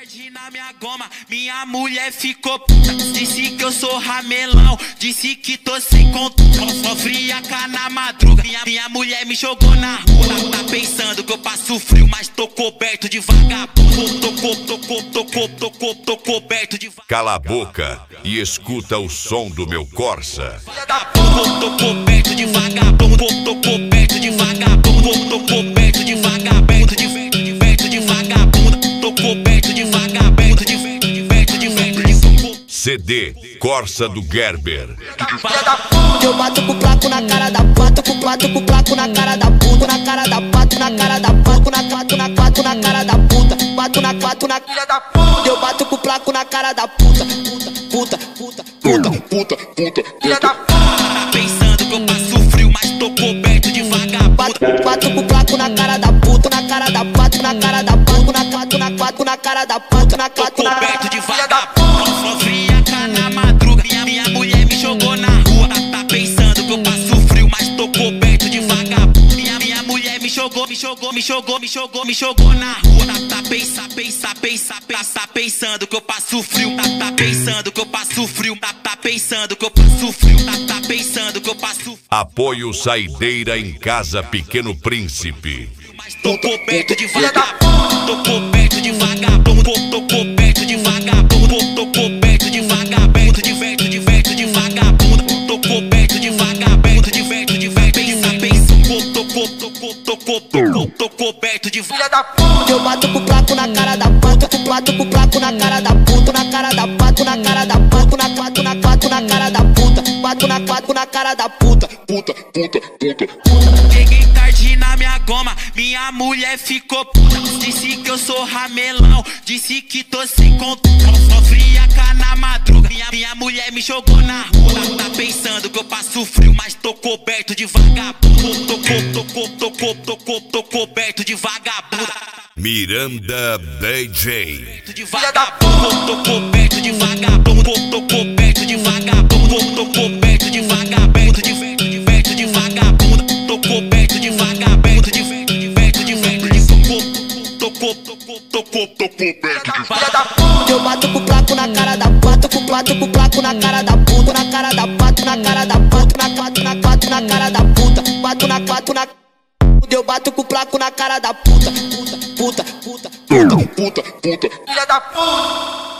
tarde na minha goma, minha mulher ficou puta. Disse que eu sou ramelão, disse que tô sem controle. Sofria cá na madruga, minha mulher me jogou na rua. Tá pensando que eu passo frio, mas tô coberto de vagabundo. Tô coberto de vagabundo. Cala a boca e escuta o som do meu Corsa. Tô coberto de vagabundo, tô coberto de vagabundo, tô coberto de vagabundo, de vagabundo, tô coberto de vagabundo, de CD Corsa do Gerber. Eu bato com o placo na cara da pato, com o placo na cara da puta, na cara da pato, na cara da pato, na pato na cara da puta, bato na pato na filha da puta. Eu bato com o placo na cara da puta, filha da puta. Tá pensando que eu passo frio, mas tô coberto de vagabundo. Bato com o placo na cara da puta, na cara da pato, na cara da pato, na pato na cara da puta, na pato na coberto de vagabundo. Sofria cá na madruga, minha mulher me jogou na rua. Tá pensando que eu passo frio, mas tô coberto de vagabundo. Minha mulher me jogou na rua. Tá pensando que eu passo frio. Tá pensando que eu passo frio. Tá pensando que eu passo frio. Tá pensando que eu passo frio. Apoio Saideira em Casa Pequeno Príncipe. Mas tô coberto de vagabundo. Tô coberto de vagabundo. Tô coberto de vagabundo. Tô coberto de vagabundo. Diverto de vagabundo. Tô coberto de vagabundo. Diverto tô coberto de filha da puta. Eu bato com o placo na cara da puta, com o placo na cara da puta, na cara da pato, na cara da pato, na pato na cara da puta, bato na pato na cara da puta. Cheguei tarde na minha goma, minha mulher ficou puta. Disse que eu sou ramelão, disse que tô sem controle. Sofria cá na madruga, minha mulher me jogou na rua. Tá pensando que eu passo frio, mas tô coberto de vagabundo. Tô coberto de vagabundo. Miranda DJ. De vagabundo, tô coberto de vagabundo. Tô coberto de vagabundo. Tô coberto de vagabundo. Diverto de vagabundo. Tô coberto de vagabundo. Tô coberto de vagabundo. Eu bato com o placo na cara da pato, com o placo na cara da puta, na cara da pato, na cara da pato, na pato na cara da puta, bato na pato na. Eu bato com o placo na cara da puta, filha da puta.